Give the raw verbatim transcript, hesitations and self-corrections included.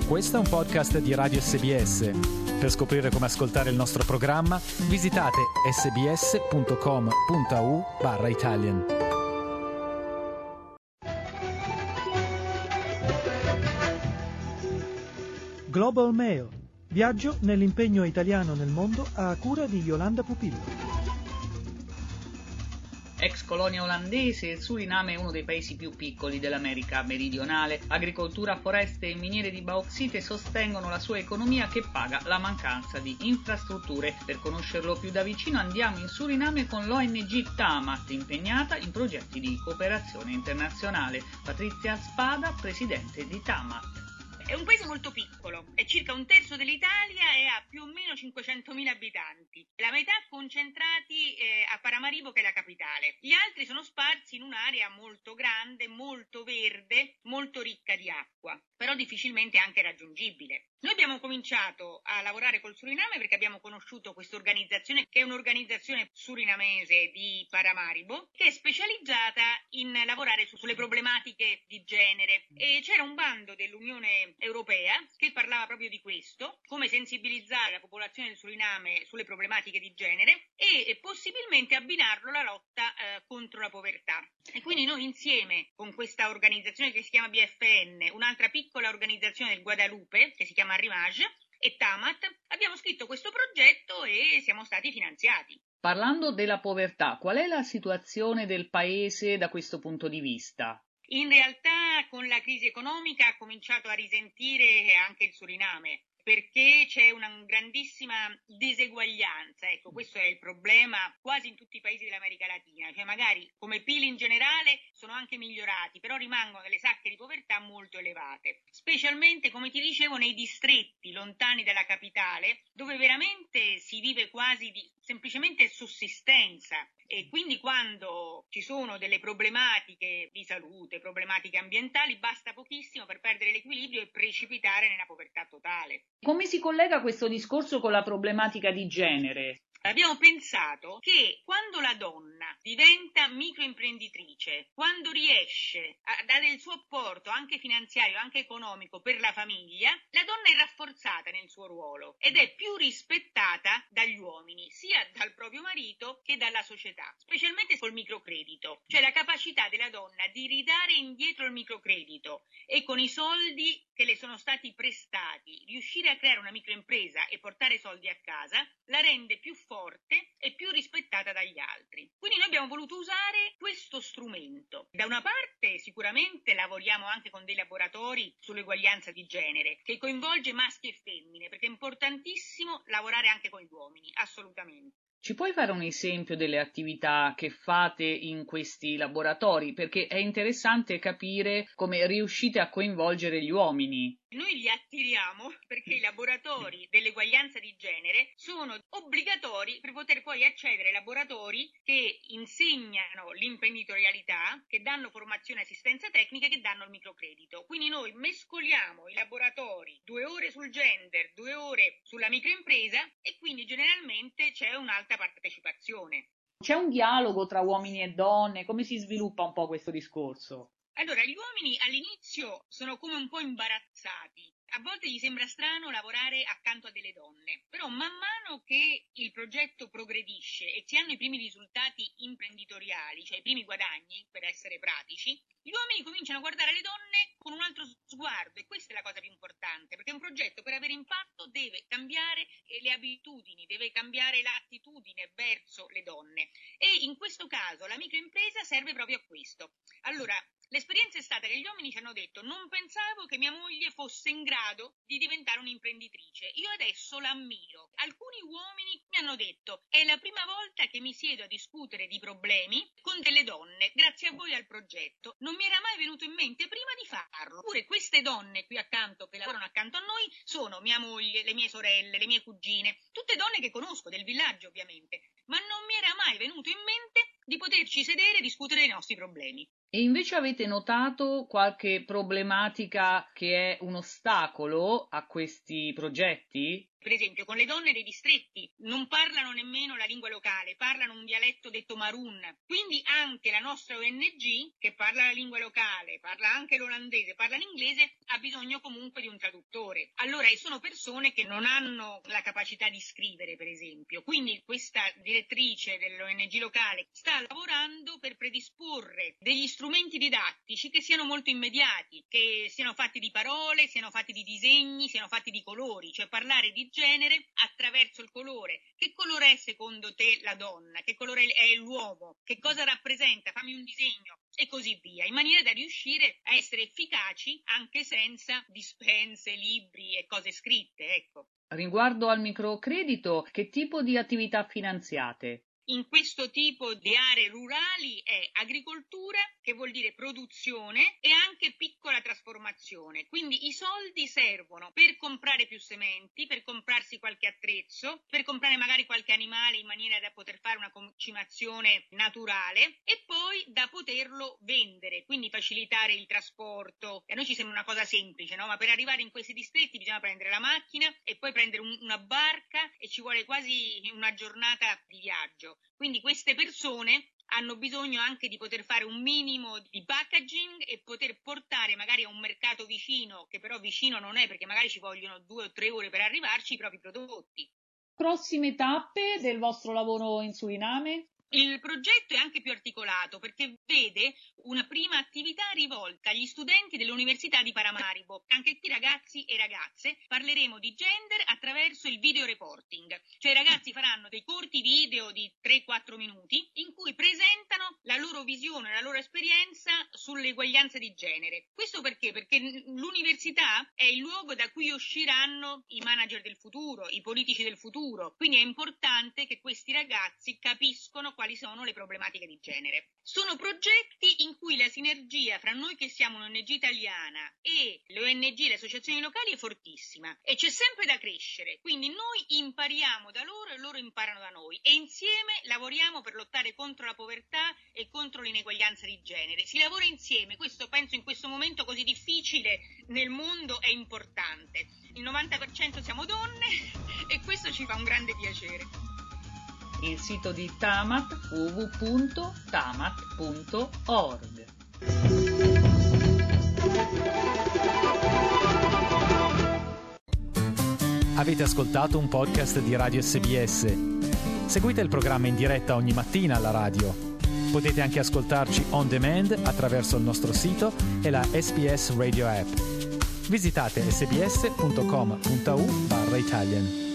Questo è un podcast di Radio S B S. Per scoprire come ascoltare il nostro programma, visitate sbs.com.au barra Italian. Global Mail. Viaggio nell'impegno italiano nel mondo a cura di Yolanda Pupillo. Ex colonia olandese, il Suriname è uno dei paesi più piccoli dell'America meridionale. Agricoltura, foreste e miniere di bauxite sostengono la sua economia, che paga la mancanza di infrastrutture. Per conoscerlo più da vicino andiamo in Suriname con l'O N G Tamat, impegnata in progetti di cooperazione internazionale. Patrizia Spada, presidente di Tamat. È un paese molto piccolo, è circa un terzo dell'Italia e ha più o meno cinquecentomila abitanti, la metà concentrati eh, a Paramaribo, che è la capitale. Gli altri sono sparsi in un'area molto grande, molto verde, molto ricca di acqua, però difficilmente anche raggiungibile. Noi abbiamo cominciato a lavorare col Suriname perché abbiamo conosciuto questa organizzazione, che è un'organizzazione surinamese di Paramaribo, che è specializzata in lavorare su, sulle problematiche di genere, e c'era un bando dell'Unione Europea che parlava proprio di questo, come sensibilizzare la popolazione del Suriname sulle problematiche di genere e, e possibilmente abbinarlo alla lotta eh, contro la povertà. E quindi noi insieme con questa organizzazione che si chiama B F N, un'altra piccola organizzazione del Guadalupe che si chiama Arrimage, e Tamat, abbiamo scritto questo progetto e siamo stati finanziati. Parlando della povertà, qual è la situazione del paese da questo punto di vista? In realtà con la crisi economica ha cominciato a risentire anche il Suriname, perché c'è una grandissima diseguaglianza. Ecco, questo è il problema quasi in tutti i paesi dell'America Latina, cioè magari come P I L in generale sono anche migliorati, però rimangono delle sacche di povertà molto elevate, specialmente, come ti dicevo, nei distretti lontani dalla capitale, dove veramente si vive quasi di semplicemente sussistenza. E quindi quando ci sono delle problematiche di salute, problematiche ambientali, basta pochissimo per perdere l'equilibrio e precipitare nella povertà totale. Come si collega questo discorso con la problematica di genere? Abbiamo pensato che quando la donna diventa microimprenditrice, quando riesce a dare il suo apporto anche finanziario, anche economico per la famiglia, la donna è rafforzata nel suo ruolo ed è più rispettata dagli uomini, sia dal proprio marito che dalla società, specialmente col microcredito, cioè la capacità della donna di ridare indietro il microcredito e con i soldi che le sono stati prestati riuscire a creare una microimpresa e portare soldi a casa, la rende più forte e più rispettata dagli altri. Quindi noi abbiamo voluto usare questo strumento. Da una parte sicuramente lavoriamo anche con dei laboratori sull'eguaglianza di genere, che coinvolge maschi e femmine, perché è importantissimo lavorare anche con gli uomini, assolutamente. Ci puoi fare un esempio delle attività che fate in questi laboratori? Perché è interessante capire come riuscite a coinvolgere gli uomini. Noi li attiriamo perché i laboratori dell'eguaglianza di genere sono obbligatori per poter poi accedere ai laboratori che insegnano l'imprenditorialità, che danno formazione e assistenza tecnica, che danno il microcredito. Quindi noi mescoliamo i laboratori, due ore sul gender, due ore sulla microimpresa, e quindi generalmente c'è un'alta partecipazione. C'è un dialogo tra uomini e donne? Come si sviluppa un po' questo discorso? Allora, gli uomini all'inizio sono come un po' imbarazzati. A volte gli sembra strano lavorare accanto a delle donne, però man mano che il progetto progredisce e si hanno i primi risultati imprenditoriali, cioè i primi guadagni, per essere pratici, gli uomini cominciano a guardare le donne con un altro sguardo, e questa è la cosa più importante, perché un progetto, per avere impatto, deve cambiare le abitudini, deve cambiare l'attitudine verso le donne, e in questo caso la microimpresa serve proprio a questo. Allora, l'esperienza è stata che gli uomini ci hanno detto: non pensavo che mia moglie fosse in grado di diventare un'imprenditrice, io adesso l'ammiro. Alcuni uomini mi hanno detto: è la prima volta che mi siedo a discutere di problemi con delle donne, grazie a voi al progetto, non mi era mai venuto in mente prima di farlo. Oppure queste donne qui accanto, che lavorano accanto a noi, sono mia moglie, le mie sorelle, le mie cugine, tutte donne che conosco, del villaggio ovviamente, ma non mi era mai venuto in mente di poterci sedere e discutere dei nostri problemi. E invece avete notato qualche problematica che è un ostacolo a questi progetti? Per esempio, con le donne dei distretti non parlano nemmeno la lingua locale, parlano un dialetto detto marun. Quindi anche la nostra O N G, che parla la lingua locale, parla anche l'olandese, parla l'inglese, ha bisogno comunque di un traduttore. Allora, e sono persone che non hanno la capacità di scrivere, per esempio. Quindi questa direttrice dell'O N G locale sta lavorando per predisporre degli strumenti didattici che siano molto immediati, che siano fatti di parole, siano fatti di disegni, siano fatti di colori, cioè parlare di genere attraverso il colore. Che colore è secondo te la donna? Che colore è l'uomo? Che cosa rappresenta? Fammi un disegno e così via, in maniera da riuscire a essere efficaci anche senza dispense, libri e cose scritte, ecco. Riguardo al microcredito, che tipo di attività finanziate? In questo tipo di aree rurali è agricoltura, che vuol dire produzione, e anche piccola trasformazione. Quindi i soldi servono per comprare più sementi, per comprarsi qualche attrezzo, per comprare magari qualche animale in maniera da poter fare una concimazione naturale e poi da poterlo vendere, quindi facilitare il trasporto. A noi ci sembra una cosa semplice, no? Ma per arrivare in questi distretti bisogna prendere la macchina e poi prendere un, una barca e ci vuole quasi una giornata di viaggio. Quindi queste persone hanno bisogno anche di poter fare un minimo di packaging e poter portare magari a un mercato vicino, che però vicino non è perché magari ci vogliono due o tre ore per arrivarci, i propri prodotti. Prossime tappe del vostro lavoro in Suriname? Il progetto è anche più articolato perché vede una prima attività rivolta agli studenti dell'Università di Paramaribo. Anche qui ragazzi e ragazze parleremo di gender attraverso il video reporting. Cioè i ragazzi faranno dei corti video di tre quattro minuti in cui presentano la loro visione, la loro esperienza sull'eguaglianza di genere. Questo perché? Perché l'università è il luogo da cui usciranno i manager del futuro, i politici del futuro. Quindi è importante che questi ragazzi capiscono quali sono le problematiche di genere. Sono progetti in cui la sinergia fra noi che siamo un'O N G italiana e le O N G e le associazioni locali è fortissima e c'è sempre da crescere, quindi noi impariamo da loro e loro imparano da noi e insieme lavoriamo per lottare contro la povertà e contro l'ineguaglianza di genere. Si lavora insieme, questo penso in questo momento così difficile nel mondo è importante. Il novanta per cento siamo donne e questo ci fa un grande piacere. Il sito di Tamat w w w punto tamat punto org. Avete ascoltato un podcast di Radio S B S. Seguite il programma in diretta ogni mattina alla radio. Potete anche ascoltarci on demand attraverso il nostro sito e la S B S Radio app. Visitate sbs punto com punto a u barra Italian.